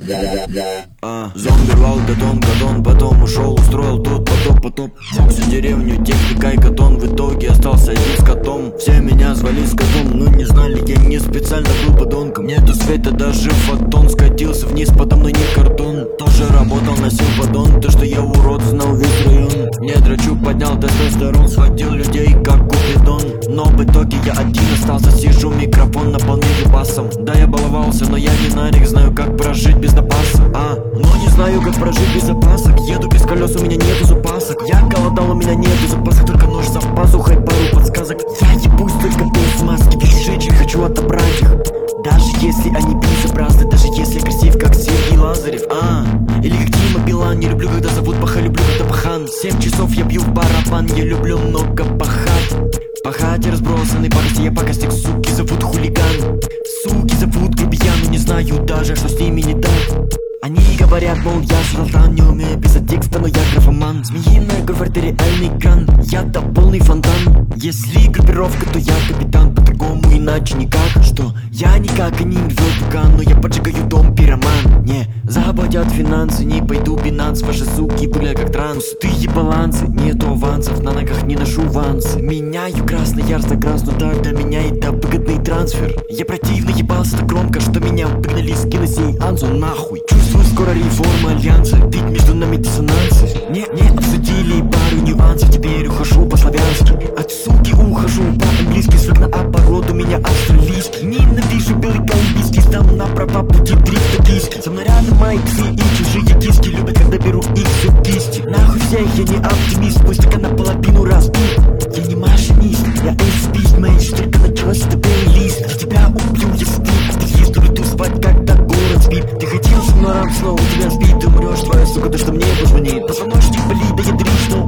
Зомби рвал гадон, потом ушел, устроил тут потоп. Всю деревню техникой катон, в итоге остался один с котом. Все меня звали скотом, но не знали, я не специально был подонком. Нету света, даже фотон скатился вниз, подо мной не картон. Тоже работал, носил подон, то что я урод, знал весь район. Не дрочу, поднял тестостерон, схватил людей как купидон. Но в итоге я один остался, сижу, микрофон наполнил басом. Да, я баловался, но я не нарик, знаю как прожить без запаса. Но не знаю как прожить без запасок. Еду без колес, у меня нету запасок. Я голодал, у меня нету запасок, только нож за пазухой, пару подсказок. Я ебусь только без маски, без женщин, хочу отобрать их. Даже если они безобразны, даже если красив, как Сергей Лазарев. Или как Дима Билан, не люблю, когда зовут Паха, люблю, когда пахан. 7 часов я бью в барабан, я люблю много пахать. Пахать и разбросанный пакости, я пакостик, суки зовут хулиган. Суки зовут грубиян, но не знаю даже, что с ними не так. Они говорят, мол, я шарлатан, не умею писать текста, но я графоман. Змеиная кровь, артериальный кран, я-то полный фонтан. Если группировка, то я капитан, по-другому иначе никак. Что я никак и не инвертукан, но я поджигаю дом, пироман. Не заботят финансы, не пойду Binance, ваши суки были как транс. Пустые балансы, нету авансов, на ногах не ношу вансы. Меняю красный ярко-красную, так для меня это выгодный трансфер. Я противно ебался так громко, что меня выгнали с киносеансу нахуй. Чувствую скоро реформа альянса, ведь между нами диссонансы. Не обсудили пару нюансов, теперь ухожу по-славянски. От суки ухожу по-английски, свык на оборот у меня австралийский. Ненавижу белый колумбийский, сдам на права пути 300 диски. Со мной рядом мои псы и чужие киски, любят, когда беру их все кисти. Нахуй всех, я не оптимист, пусть только наполовину разбит. Я не машинист, я эйс-бист, мэйдж, только началось это плейлист. Я тебя убью, если ты есть, улету спать, когда город спит. Ты хотел со мной снова тебя сбить, ты умрешь, твоя сука, то что мне позвонит. Позвоночник болит, да я дрищ, но